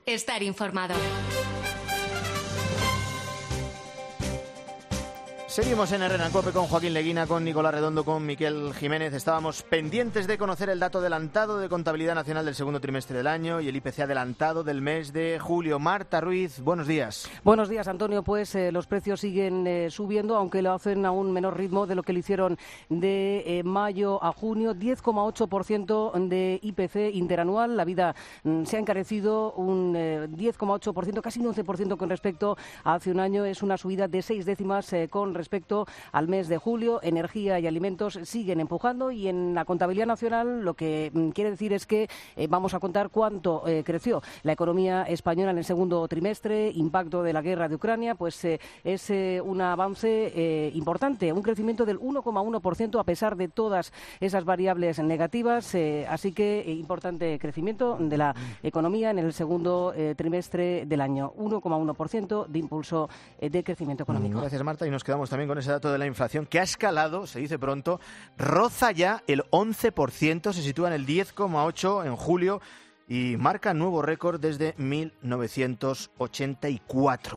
estar informado. Seguimos en Herrera en Cope con Joaquín Leguina, con Nicolás Redondo, con Miquel Jiménez. Estábamos pendientes de conocer el dato adelantado de contabilidad nacional del segundo trimestre del año y el IPC adelantado del mes de julio. Marta Ruiz, buenos días. Buenos días, Antonio. Pues los precios siguen subiendo, aunque lo hacen a un menor ritmo de lo que lo hicieron de mayo a junio. 10,8% de IPC interanual. La vida se ha encarecido un 10,8%, casi un 11% con respecto a hace un año. Es una subida de 6 décimas con respecto al mes de julio. Energía y alimentos siguen empujando, y en la contabilidad nacional lo que quiere decir es que vamos a contar cuánto creció la economía española en el segundo trimestre. Impacto de la guerra de Ucrania, pues es un avance importante, un crecimiento del 1,1% a pesar de todas esas variables negativas, así que importante crecimiento de la economía en el segundo trimestre del año, 1,1% de impulso de crecimiento económico. Gracias, Marta, y nos quedamos también con ese dato de la inflación que ha escalado, se dice pronto, roza ya el 11%, se sitúa en el 10,8% en julio y marca nuevo récord desde 1984.